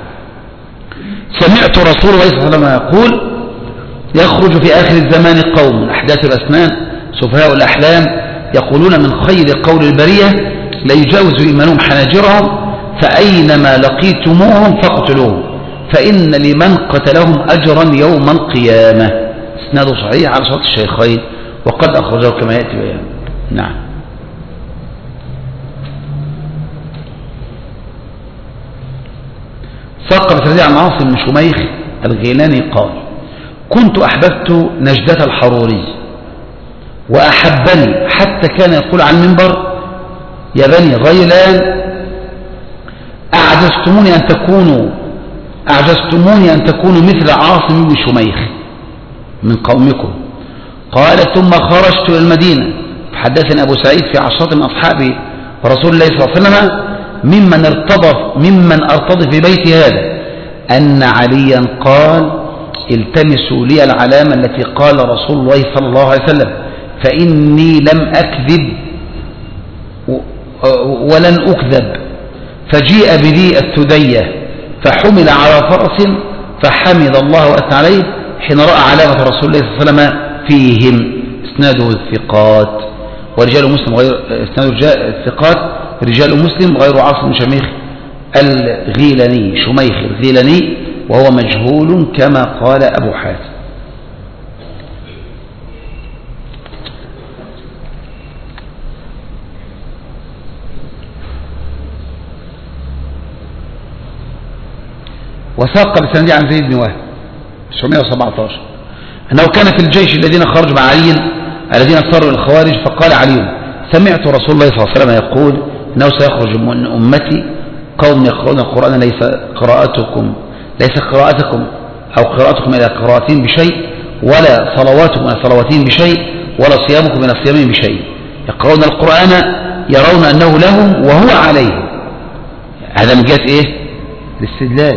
سمعت رسول الله صلى الله عليه وسلم يقول يخرج في آخر الزمان قوم أحداث الأسنان سفهاء الأحلام يقولون من خير قول البرية لا يجاوز إيمانهم حناجرهم فأينما لقيتموهم فاقتلوهم فإن لمن قتلهم أجرا يوم القيامة. اسناده صحيح على شرط الشيخين وقد أخرجه كما يأتي بيان. نعم. ساق بسريع عن عاصم بن شميخ الغيلاني قال كنت أحببت نجدة الحروري وأحبني حتى كان يقول عن المنبر يا بني غيلان أعجزتموني أن تكونوا مثل عاصم بن شميخ من قومكم. قال ثم خرجت إلى المدينة فحدثني أبو سعيد في عشرة من أصحاب رسول الله صلى الله عليه وسلم ممن أرتضي في بيت هذا أن عليا قال التمسوا لي العلامة التي قال رسول الله صلى الله عليه وسلم فإني لم أكذب ولن أكذب. فجيء بذي الثدية فحمل على فرس فحمد الله وأثنى عليه حين رأى علامة رسول الله صلى الله عليه وسلم فيهم. اسناده الثقات ورجال مسلم غير اسناده الثقات رجال مسلم غير عاصم بن شميخ الغيلاني شميخ الغيلاني وهو مجهول كما قال أبو حاتم. وساق بسندي عن زيد بن وهب 917 أنه كان في الجيش الذين خرجوا مع علي الذين صاروا الخوارج فقال علي سمعت رسول الله صلى الله عليه وسلم يقول إنه سيخرج من أمتي قوم يقرؤون القرآن ليس قراءتكم أو قراءتكم إلى قراءتين بشيء ولا صلواتكم إلى صلواتين بشيء ولا صيامكم إلى صيامين بشيء يقرؤون القرآن يرون أنه لهم وهو عليهم. هذا من جهة إيه؟ الاستدلال.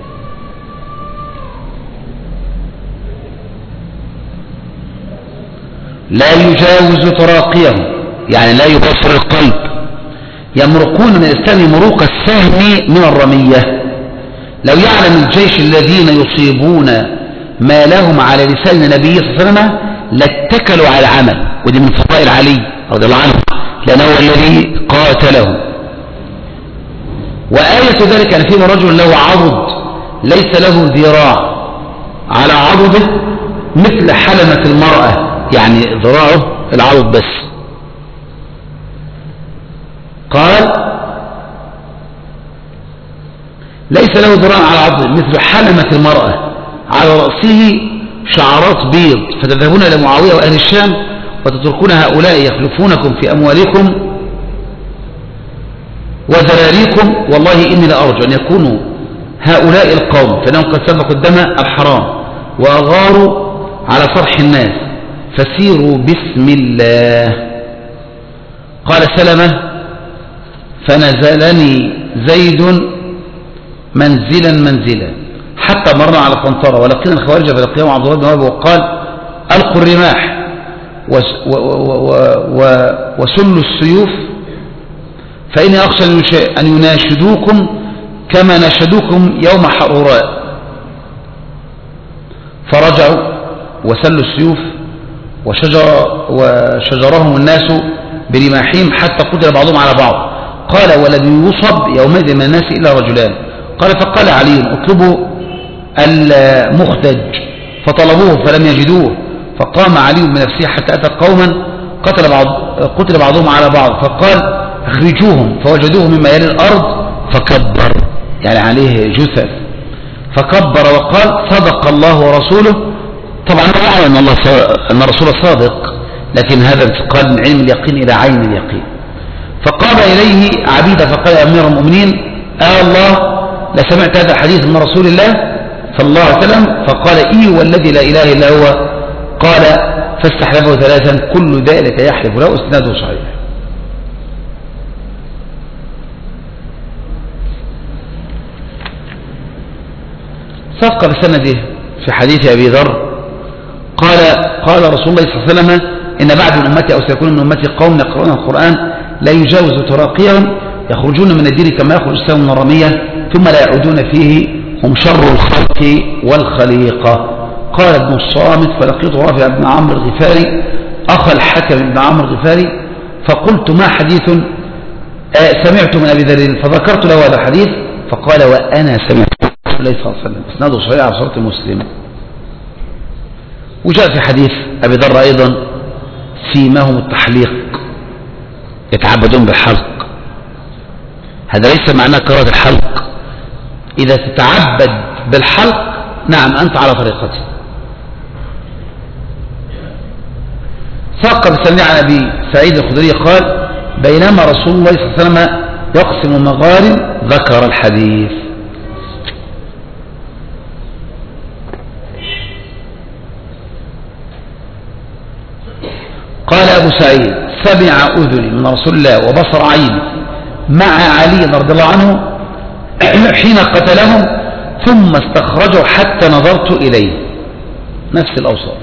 لا يجاوز تراقيهم يعني لا يبصر القلب يمرقون من الإسلام مروق السهم من الرمية. لو يعلم الجيش الذين يصيبون ما لهم على لسان النبي صلى الله عليه وسلم لاتكلوا على العمل. ودي من فضائل علي رضي الله عنه لأنه هو الذي قاتله. وآية ذلك أن فيه رجل له عضد ليس له ذراع على عضده مثل حلمة المرأة يعني ذراعه العضد بس. قال ليس له ذراع على عضده مثل حلمة المرأة على رأسه شعرات بيض فتذهبون إلى معاوية وأهل الشام وتتركون هؤلاء يخلفونكم في أموالكم وذراريكم والله إني لأرجو أن يكونوا هؤلاء القوم فإنهم قد سفكوا الدم الحرام وأغاروا على فرح الناس فسيروا بسم الله. قال سلمة فنزلني زيد منزلا حتى مرنا على قنطرة ولقينا الخوارج فلقيهم عبد الله بن وهب وقال ألقوا الرماح وسلوا السيوف فإني أخشى أن يناشدوكم كما ناشدوكم يوم حروراء. فرجعوا وسلوا السيوف وشجرهم الناس برماحهم حتى قتل بعضهم على بعض. قال ولم يصب يومئذ من الناس إلا رجلان. قال فقال علي اطلبوا المخدج فطلبوه فلم يجدوه فقام علي بنفسه حتى أتى قوما قتل بعضهم على بعض فقال اخرجوهم فوجدوه مما يلي الأرض فكبر يعني عليه جثث فكبر وقال صدق الله ورسوله. طبعا لا أعلم أن الرسول صادق لكن هذا انتقال من علم اليقين إلى عين اليقين. فقام إليه عبيدة فقال يا أمير المؤمنين الله لسمعت هذا الحديث من رسول الله صلى الله عليه وسلم؟ فقال إيه والذي لا إله إلا هو. قال فاستحلفه ثلاثا كل ذلك يحلف له اسناده صحيح. سبق بسنده في حديث أبي ذر قال رسول الله صلى الله عليه وسلم إن بعد من أمتي أو سيكون من أمتي قوم يقرؤون القرآن لا يجاوز تراقيهم يخرجون من الدين كما يخرج السهم من الرمية ثم لا يعودون فيه هم شر الخلق والخليقة. قال ابن الصامت فلقيت رافع بن عمرو الغفاري أخا الحكم بن عمرو الغفاري فقلت ما حديث سمعت من أبي ذر فذكرت له هذا الحديث فقال وأنا سمعت صلى الله عليه وسلم. اسناده صحيح على صورة مسلم. وجاء في حديث أبي ذر أيضا سيماهم التحليق يتعبدون بالحلق. هذا ليس معناه كراهة الحلق. إذا تتعبد بالحلق نعم أنت على طريقته. ساق بسنة عن أبي سعيد الخدري قال بينما رسول الله صلى الله عليه وسلم يقسم المغارم ذكر الحديث. قال أبو سعيد سمع أذني من رسول الله وبصر عيني مع علي رضي الله عنه حين قتلهم ثم استخرجوا حتى نظرت إليه. نفس الأوصاف.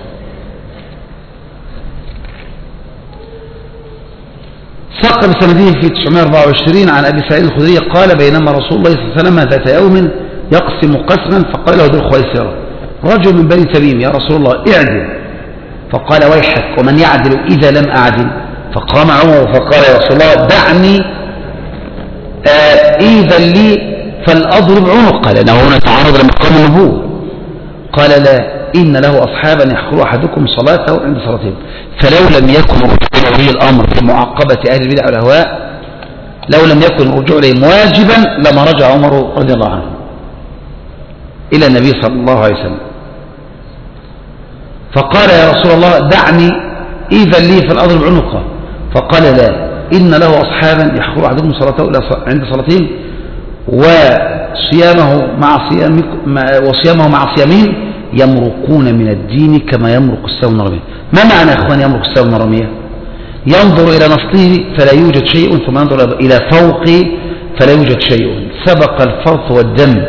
ساق بسنده في 924 عن أبي سعيد الخدري قال بينما رسول الله صلى الله عليه وسلم ذات يوم يقسم قسما فقال له ذو الخويصرة رجل من بني تميم يا رسول الله اعدل. فقال ويحك ومن يعدل إذا لم أعدل. فقام عمر فقال يا رسول الله دعني إذا لي فلأضرب عنقه لأنه هنا تعرض لمقام النبوة. قال لا إن له أصحابا يحقر أحدكم صلاته عند صلاتهم فلو لم يكن رجوع ولي الأمر في معاقبة أهل البدع والأهواء لو لم يكن رجوع إليهم واجبا لما رجع عمر رضي الله عنه إلى النبي صلى الله عليه وسلم. فقال يا رسول الله دعني إذا لي فلأضرب عنقه. فقال لا إن له أصحابا يحقر أحدكم صلاته عند صلاتهم وصيامه مع صيامهم يمرقون من الدين كما يمرق السهم من الرمية. ما معنى يا أخوان يمرق السهم من الرمية؟ ينظر إلى نصله فلا يوجد شيء ثم ينظر إلى فوقه فلا يوجد شيء سبق الفرث والدم.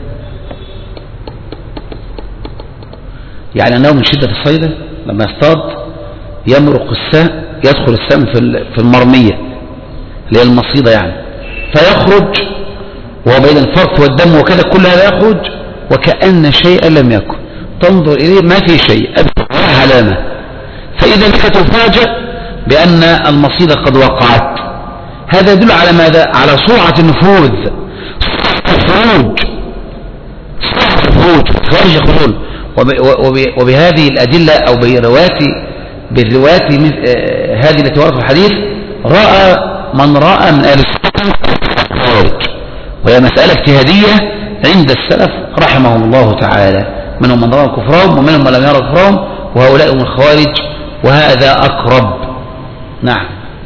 يعني أنه من شدة الصيدة لما يصطاد يمرق السهم يدخل السهم في المرمية اللي هي المصيدة يعني فيخرج وبين الفرث والدم وكذا كل هذا يخرج وكأن شيئا لم يكن تنظر إليه ما في شيء ولا علامة. فإذا بك تفاجأ بأن المصيدة قد وقعت. هذا يدل على ماذا؟ على سرعة النفوذ سرعة الخروج خارج يخرجون. وبهذه الأدلة أو بالروايات هذه التي وردت في الحديث رأى من رأى من أهل السنة الخارج. وهي مسألة اجتهادية عند السلف رحمهم الله تعالى منهم من رأى كفرهم ومنهم من لم يرى كفرهم وهؤلاء هم الخوارج وهذا أقرب. نعم.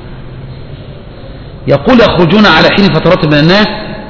يقول يخرجون على حين فترات من الناس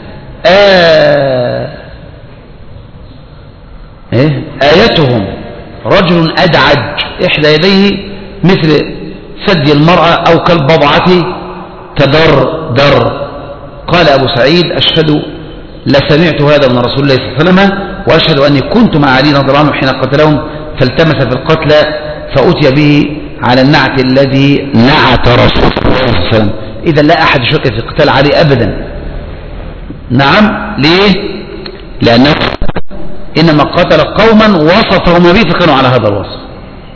آيتهم رجل أدعج إحدى يديه مثل ثدي المرأة أو كالبضعة تدردر. قال أبو سعيد أشهد لسمعت هذا من رسول الله صلى الله عليه وسلم وأشهد أني كنت مع علي رضي الله عنه حين قتلهم فالتمس في القتلى فأتي به على النعت الذي نعت رسول الله صلى الله عليه وسلم. إذا لا أحد شك في قتال علي أبدا. نعم. ليه؟ لأنه إنما قتل قوما وصفهم به فكانوا على هذا الوصف.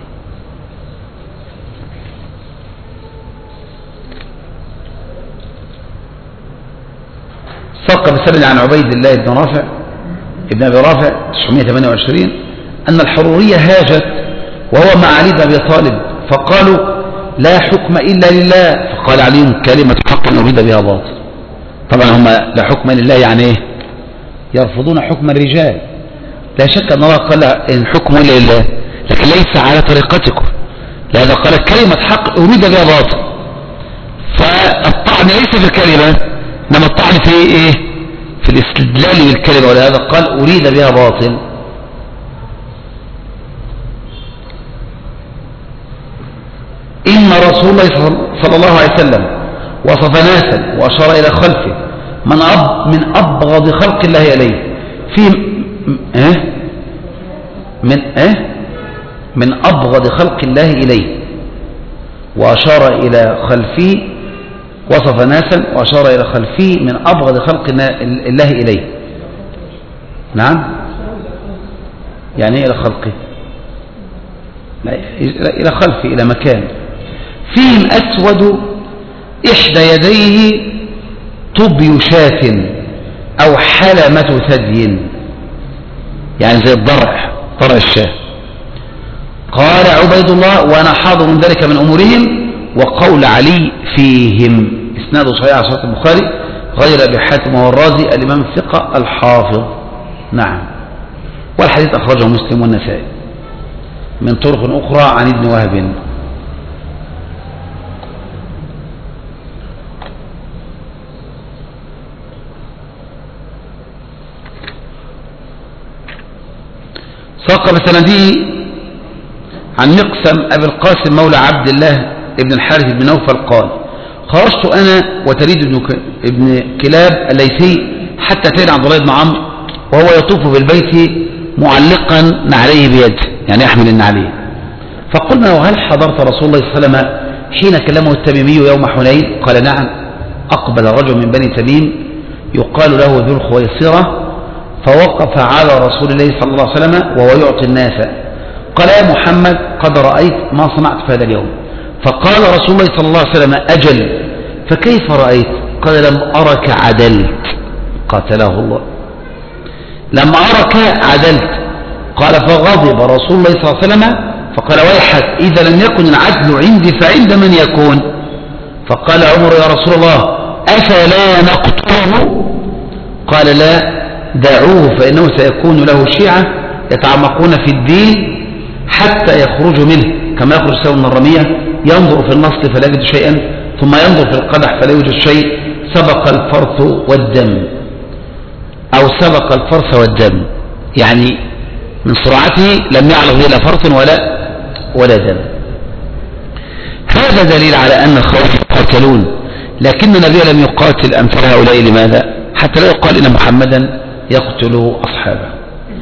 ساق بسند عن عبيد الله بن ابن أبي رافع 928 أن الحرورية هاجت وهو مع علي بن أبي طالب فقالوا لا حكم إلا لله. فقال علي كلمة حق أريد بها باطل. طبعا هم لا حكم إلا لله يعني إيه؟ يرفضون حكم الرجال. لا شك أن الله قال إن حكم إلا لله لكن ليس على طريقتكم. لهذا قال كلمة حق أريد بها باطل. فالطعن ليس في الكلمة إنما الطعن في إيه؟ في الاستدلال بالكلمة، ولهذا قال أريد بها باطل. إن رسول الله صلى الله عليه وسلم وصف ناسا وأشار إلى خلفه من أبغض خلق الله إليه من أبغض خلق الله إليه، وأشار إلى خلفه، وصف ناسا وأشار إلى خلفه من أبغض خلق الله إليه. نعم، يعني إلى خلقه، إلى خلفه، إلى مكان فيهم أسود إحدى يديه طبي شاة أو حلمة ثدي، يعني زي الضرع الشاه. قال عبيد الله وأنا حاضر من ذلك من أمورهم، وقول علي فيهم. إسناده صحيح على صحيح البخاري غير أبي حاتم والرازي الإمام الثقة الحافظ. نعم، والحديث أخرجه مسلم والنسائي من طرق أخرى عن ابن وهب. ساق بسنده عن مقسم أبي القاسم مولى عبد الله ابن الحارث بن نوفل قال خرجت أنا وتريد ابن كلاب الليثي حتى أتينا عبد الله بن عمرو وهو يطوف بالبيت معلقا نعليه بيده، يعني يحمل النعليه. فقلنا وهل حضرت رسول الله صلى الله عليه وسلم حين كلمه التميمي يوم حنين؟ قال نعم. أقبل رجل من بني تميم يقال له ذو الخويصرة فوقف على رسول الله صلى الله عليه وسلم وهو يعطي الناس. قال يا محمد قد رأيت ما صنعت في هذا اليوم. فقال رسول الله صلى الله عليه وسلم أجل، فكيف رأيت؟ قال لم أرك عدلت. قاتله الله، لم أرك عدلت. قال فغضب رسول الله صلى الله عليه وسلم فقال ويحك إذا لم يكن العدل عندي فعند من يكون؟ فقال عمر يا رسول الله أفلا نقتله؟ قال لا، دعوه فإنه سيكون له شيعة يتعمقون في الدين حتى يخرجوا منه كما يخرج سوى من الرمية، ينظر في النصل فلا يجد شيئا ثم ينظر في القدح فلا يوجد شيء، سبق الفرث والدم، أو سبق الفرث والدم، يعني من سرعته لم يعلق إلا فرث ولا دم. هذا دليل على أن الخوارج يقاتلون، لكن النبي لم يقاتل أمثال هؤلاء. لماذا؟ حتى لا يقال إن محمدا يقتل أصحابه.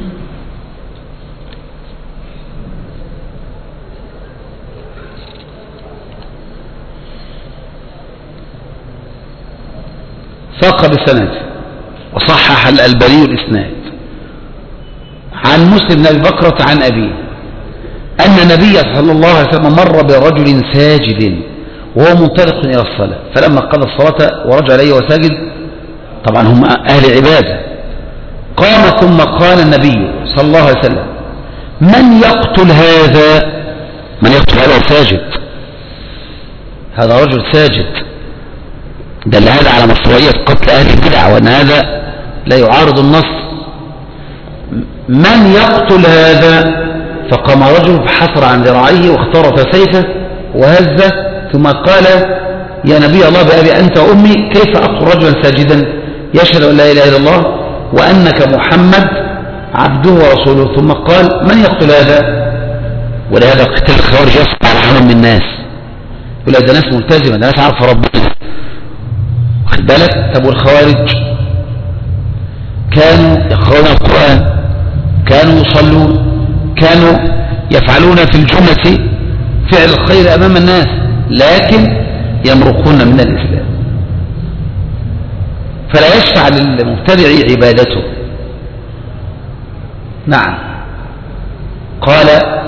ساق بسند وصحح الألباني الإسناد عن مسلم بن أبي بكرة عن أبيه أن النبي صلى الله عليه وسلم مر برجل ساجد وهو منطلق إلى الصلاة، فلما قضى الصلاة ورجع إليه وساجد، طبعا هم أهل عبادة، قام ثم قال النبي صلى الله عليه وسلم من يقتل هذا؟ من يقتل هذا ساجد، هذا رجل ساجد، دل هذا على مشروعية قتل أهل البدع وأن هذا لا يعارض النص. من يقتل هذا؟ فقام رجل فحصر عن ذراعيه واخترط سيفه وهزه ثم قال يا نبي الله بأبي أنت وأمي كيف أقتل رجلا ساجدا يشهد أن لا إله إلا الله وأنك محمد عبده ورسوله؟ ثم قال من يقتل هذا؟ ولهذا قتال الخوارج يصنع عنهم من الناس، يقول ده ناس ملتزمة، ده ناس عارفة ربنا، واخد بالك؟ طب والخوارج كانوا يقرؤون القرآن، كانوا يصلون، كانوا يفعلون في الجملة فعل الخير أمام الناس، لكن يمرقون من الإسلام، فلا يشفع للمبتدع عبادته. نعم. قال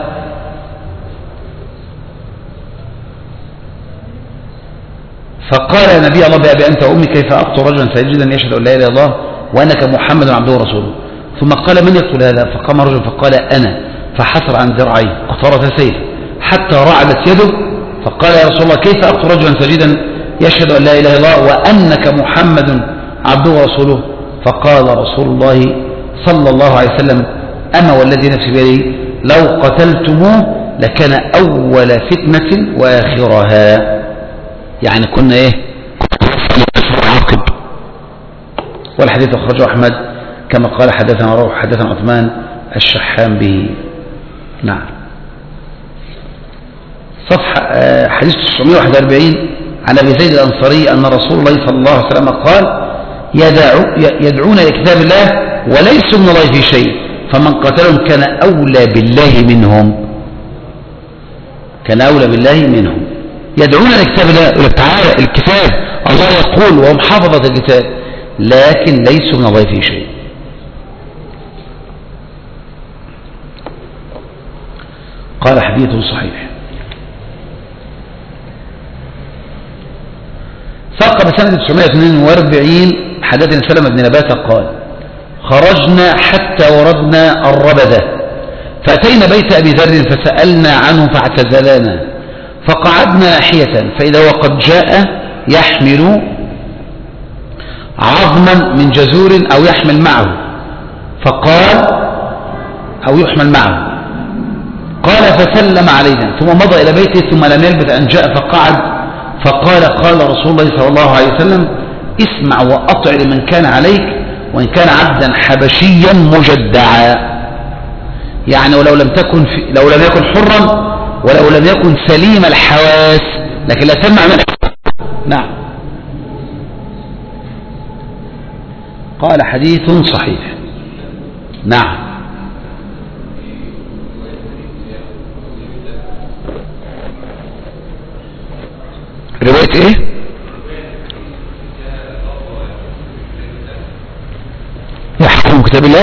فقال يا نبي الله بأبي أنت وأمي كيف أقتل رجلا ساجدا يشهد أن لا إله إلا الله وأنك محمد عبده ورسوله؟ ثم قال من يقتل هذا؟ فقام رجل فقال أنا، فحسر عن ذراعيه واخترت سيف حتى رعدت يده، فقال يا رسول الله كيف أقتل رجلا ساجدا يشهد أن لا إله إلا الله وأنك محمد عبده ورسوله؟ فقال رسول الله صلى الله عليه وسلم أما والذي نفسي بيده لو قتلتموه لكان أول فتنة وآخرها، يعني كنا إيه؟ عاقب والحديث أخرجه أحمد كما قال حدثنا روح حدثنا عثمان الشحام به. نعم. صفحة حديث 941 عن أبي زيد الأنصاري أن رسول الله صلى الله عليه وسلم قال يدعون لكتاب الله وليسوا من الله في شيء فمن قتلهم كان أولى بالله منهم. كان أولى بالله منهم. يدعون لكتاب الله، يقول لك تعالى الكتاب الله يقول وهم حفظة الكتاب لكن ليسوا من الله في شيء. قال حديث صحيح. ساق بسنة 942 حدثنا سلمة بن نباتة قال خرجنا حتى وردنا الربذة فأتينا بيت أبي ذر فسألنا عنه فاعتزلنا فقعدنا ناحية فإذا هو قد جاء يحمل عظما من جزور أو يحمل معه فقال أو يحمل معه قال فسلم علينا ثم مضى إلى بيته ثم لم يلبث أن جاء فقعد فقال قال رسول الله صلى الله عليه وسلم اسمع وأطع لمن كان عليك وإن كان عبدا حبشيا مجدعا. يعني ولو لم يكن حرا ولو لم يكن سليم الحواس لكن لا تمنع من. نعم. قال حديث صحيح. نعم. رواية ايه؟ يحكم كتاب الله؟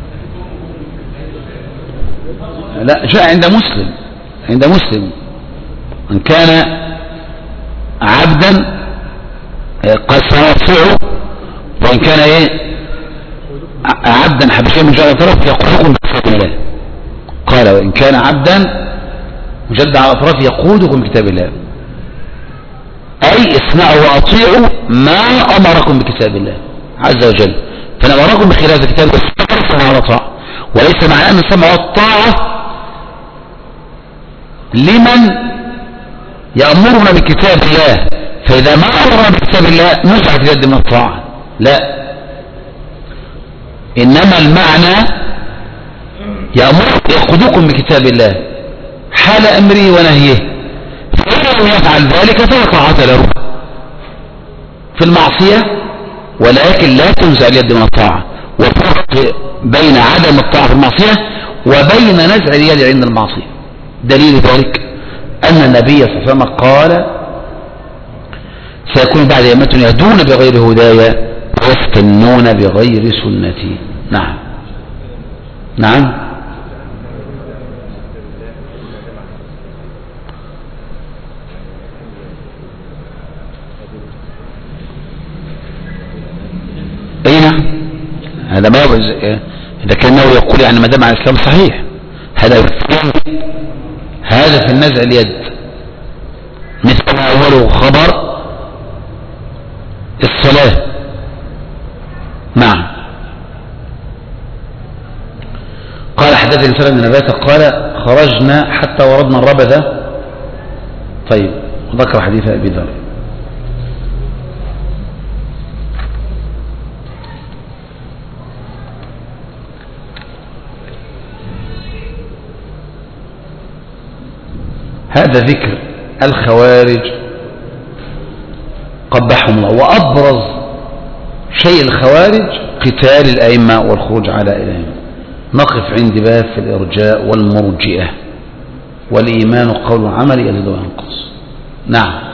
لا، جاء عند مسلم ان كان عبدا قد سنطيعه وان كان ايه عبدا حبشيا من جاء طرف يقودكم بكتاب الله. قال وان كان عبدا مجدع على اطراف يقودكم بكتاب الله أي اسمعوا وأطيعوا ما أمركم بكتاب الله عز وجل. فأنا أمركم بخلاف كتاب السمع والطاعة وليس معنى أن السمع والطاعة لمن يأمرنا بكتاب الله فإذا ما أمرنا بكتاب الله نزعت يد من الطاعة. لا، إنما المعنى يقودكم بكتاب الله حال أمره ونهيه فإن يفعل ذلك فلا طاعة له في المعصية ولكن لا تنزع اليد من الطاعة. وفرق بين عدم الطاعة في المعصية وبين نزع اليد عند المعصية. دليل ذلك أن النبي صلى الله عليه وسلم قال سيكون بعد أيام يهدون بغير هدايا ويستنون بغير سنتي. نعم. نعم. اي نعم. هذا ما اذا كان ناوي يقول يعني ما دام على الاسلام صحيح هذا في النزع اليد مثل ما اوله خبر الصلاة. نعم. قال حدثني سلمة بن نباتة قال خرجنا حتى وردنا الربذة. طيب ذكر حديث ابي ذر. هذا ذكر الخوارج قبحهم الله. وأبرز شيء الخوارج قتال الأئمة والخروج على الأئمة. نقف عند باب في الإرجاء والمرجئة والإيمان قول وعمل يزيد وينقص. نعم.